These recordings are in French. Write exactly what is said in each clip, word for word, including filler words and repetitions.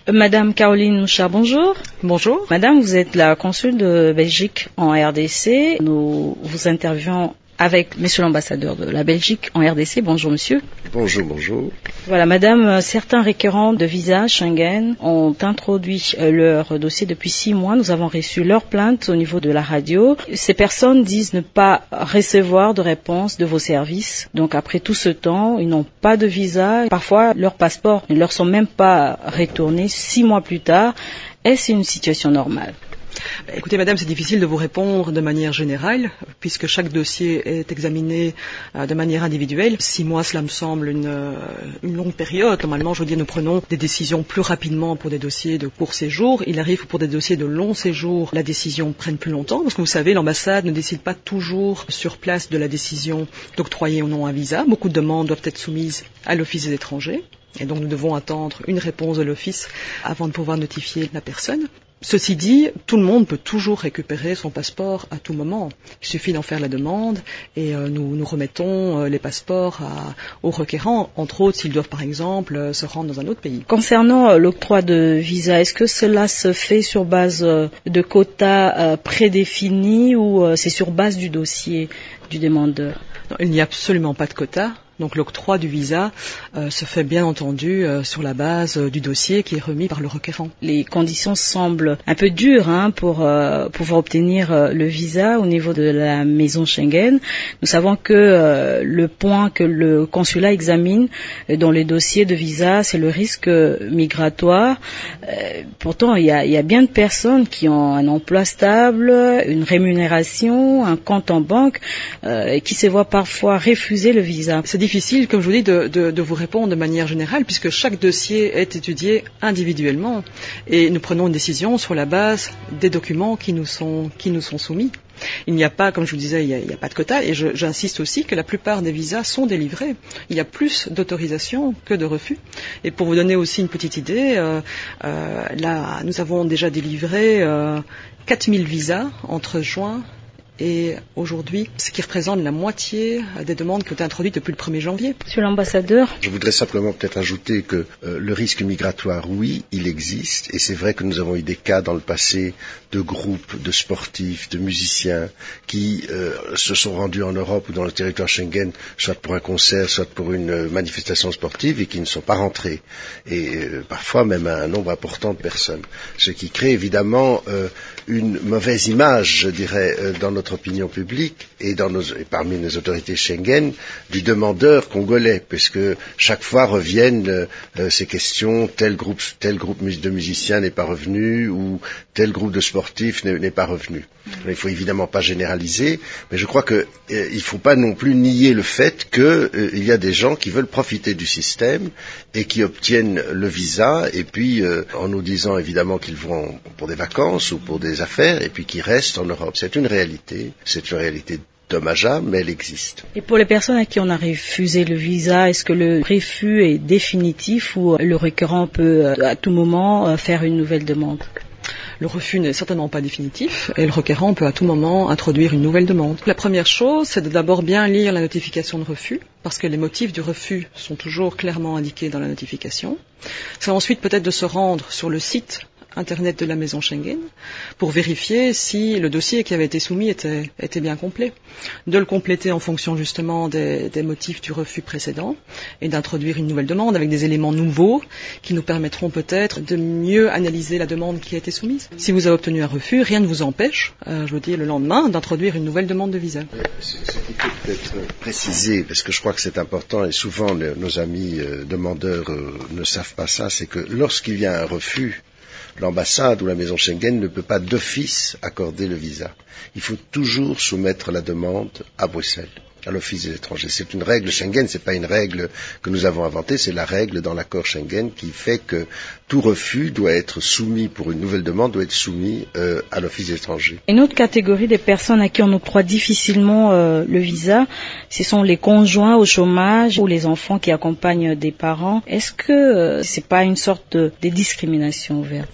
Madame Caroline Mouchard, bonjour. Bonjour. Madame, vous êtes la consul de Belgique en R D C. Nous vous interviewons avec monsieur l'ambassadeur de la Belgique en R D C. Bonjour monsieur. Bonjour, bonjour. Voilà madame, certains requérants de visa Schengen ont introduit leur dossier depuis six mois. Nous avons reçu leur plainte au niveau de la radio. Ces personnes disent ne pas recevoir de réponse de vos services. Donc après tout ce temps, ils n'ont pas de visa. Parfois, leurs passeports ne leur sont même pas retournés six mois plus tard. Est-ce une situation normale ? Écoutez madame, c'est difficile de vous répondre de manière générale, puisque chaque dossier est examiné euh, de manière individuelle. Six mois, cela me semble une, euh, une longue période. Normalement, je veux dire, nous prenons des décisions plus rapidement pour des dossiers de court séjour. Il arrive que pour des dossiers de long séjour, la décision prenne plus longtemps, parce que vous savez, l'ambassade ne décide pas toujours sur place de la décision d'octroyer ou non un visa. Beaucoup de demandes doivent être soumises à l'Office des étrangers, et donc nous devons attendre une réponse de l'Office avant de pouvoir notifier la personne. Ceci dit, tout le monde peut toujours récupérer son passeport à tout moment. Il suffit d'en faire la demande et euh, nous, nous remettons euh, les passeports à, aux requérants, entre autres s'ils doivent par exemple euh, se rendre dans un autre pays. Concernant euh, l'octroi de visa, est-ce que cela se fait sur base euh, de quotas euh, prédéfinis ou euh, c'est sur base du dossier du demandeur ? Non, il n'y a absolument pas de quota. Donc l'octroi du visa euh, se fait bien entendu euh, sur la base euh, du dossier qui est remis par le requérant. Les conditions semblent un peu dures hein, pour euh, pouvoir obtenir euh, le visa au niveau de la maison Schengen. Nous savons que euh, le point que le consulat examine euh, dans les dossiers de visa, c'est le risque migratoire. Euh, pourtant, il y a, il y a bien de personnes qui ont un emploi stable, une rémunération, un compte en banque euh, et qui se voient parfois refuser le visa. C'est difficile, comme je vous dis, de, de, de vous répondre de manière générale, puisque chaque dossier est étudié individuellement et nous prenons une décision sur la base des documents qui nous sont, qui nous sont soumis. Il n'y a pas, comme je vous disais, il n'y a, il n'y a pas de quota, et je, j'insiste aussi que la plupart des visas sont délivrés. Il y a plus d'autorisations que de refus. Et pour vous donner aussi une petite idée, euh, euh, là, nous avons déjà délivré euh, quatre mille visas entre juin et aujourd'hui, ce qui représente la moitié des demandes qui ont été introduites depuis le premier janvier. Monsieur l'ambassadeur. Je voudrais simplement peut-être ajouter que euh, le risque migratoire, oui, il existe, et c'est vrai que nous avons eu des cas dans le passé de groupes, de sportifs, de musiciens qui euh, se sont rendus en Europe ou dans le territoire Schengen, soit pour un concert, soit pour une euh, manifestation sportive, et qui ne sont pas rentrés, et euh, parfois même un nombre important de personnes, ce qui crée évidemment euh, une mauvaise image, je dirais, euh, dans notre opinion publique et, dans nos, et parmi nos autorités Schengen du demandeur congolais, puisque chaque fois reviennent euh, ces questions, tel groupe, tel groupe de musiciens n'est pas revenu ou tel groupe de sportifs n'est, n'est pas revenu. Mmh. Il ne faut évidemment pas généraliser, mais je crois qu'il euh, ne faut pas non plus nier le fait qu'il euh, y a des gens qui veulent profiter du système et qui obtiennent le visa et puis euh, en nous disant évidemment qu'ils vont pour des vacances ou pour des affaires et puis qui restent en Europe. C'est une réalité, c'est une réalité dommageable, mais elle existe. Et pour les personnes à qui on a refusé le visa, est-ce que le refus est définitif ou le requérant peut à tout moment faire une nouvelle demande ? Le refus n'est certainement pas définitif et le requérant peut à tout moment introduire une nouvelle demande. La première chose, c'est de d'abord bien lire la notification de refus, parce que les motifs du refus sont toujours clairement indiqués dans la notification. C'est ensuite peut-être de se rendre sur le site Internet de la maison Schengen pour vérifier si le dossier qui avait été soumis était, était bien complet, de le compléter en fonction justement des, des motifs du refus précédent et d'introduire une nouvelle demande avec des éléments nouveaux qui nous permettront peut-être de mieux analyser la demande qui a été soumise. Si vous avez obtenu un refus, rien ne vous empêche, euh, je veux dire le lendemain, d'introduire une nouvelle demande de visa. Ce qui peut peut-être préciser, parce que je crois que c'est important et souvent les, nos amis euh, demandeurs euh, ne savent pas ça, c'est que lorsqu'il y a un refus, l'ambassade ou la maison Schengen ne peut pas d'office accorder le visa. Il faut toujours soumettre la demande à Bruxelles, à l'Office des étrangers. C'est une règle Schengen, c'est pas une règle que nous avons inventée, c'est la règle dans l'accord Schengen qui fait que tout refus doit être soumis pour une nouvelle demande, doit être soumis euh, à l'Office des étrangers. Une autre catégorie des personnes à qui on octroie difficilement euh, le visa, ce sont les conjoints au chômage ou les enfants qui accompagnent des parents. Est-ce que euh, c'est pas une sorte de, de discrimination ouverte ?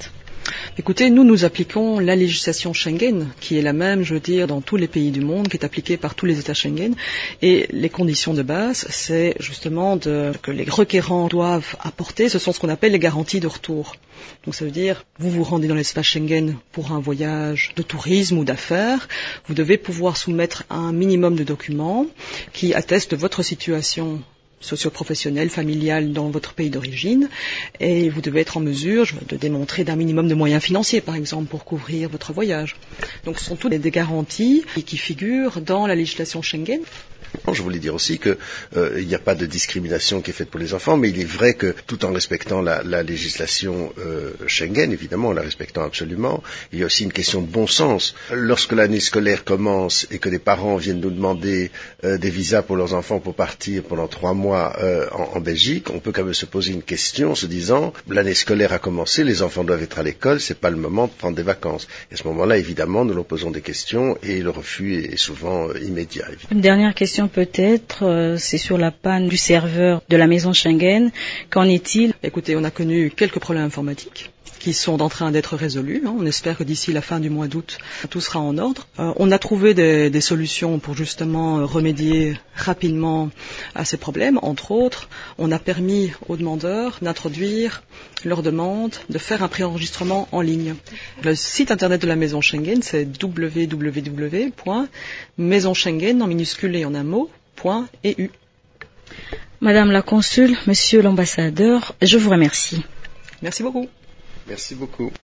Écoutez, nous, nous appliquons la législation Schengen, qui est la même, je veux dire, dans tous les pays du monde, qui est appliquée par tous les États Schengen. Et les conditions de base, c'est justement de, que les requérants doivent apporter, ce sont ce qu'on appelle les garanties de retour. Donc ça veut dire, vous vous rendez dans l'espace Schengen pour un voyage de tourisme ou d'affaires, vous devez pouvoir soumettre un minimum de documents qui attestent de votre situation socio-professionnelle, familiale dans votre pays d'origine, et vous devez être en mesure de démontrer d'un minimum de moyens financiers, par exemple, pour couvrir votre voyage. Donc ce sont toutes des garanties qui figurent dans la législation Schengen. Je voulais dire aussi qu'il euh, n'y a pas de discrimination qui est faite pour les enfants, mais il est vrai que tout en respectant la, la législation euh, Schengen, évidemment, en la respectant absolument, il y a aussi une question de bon sens. Lorsque l'année scolaire commence et que les parents viennent nous demander euh, des visas pour leurs enfants pour partir pendant trois mois euh, en, en Belgique, on peut quand même se poser une question se disant l'année scolaire a commencé, les enfants doivent être à l'école, c'est pas le moment de prendre des vacances. Et à ce moment-là, évidemment, nous leur posons des questions et le refus est souvent euh, immédiat. Évidemment. Une dernière question peut-être, euh, c'est sur la panne du serveur de la maison Schengen. Qu'en est-il? Écoutez, on a connu quelques problèmes informatiques qui sont en train d'être résolus. Hein. On espère que d'ici la fin du mois d'août, tout sera en ordre. Euh, on a trouvé des, des solutions pour justement remédier rapidement à ces problèmes. Entre autres, on a permis aux demandeurs d'introduire leur demande, de faire un préenregistrement en ligne. Le site internet de la maison Schengen, c'est w w w point maison schengen en minuscule et en un mot, point e u. Madame la consul, monsieur l'ambassadeur, je vous remercie. Merci beaucoup. Merci beaucoup.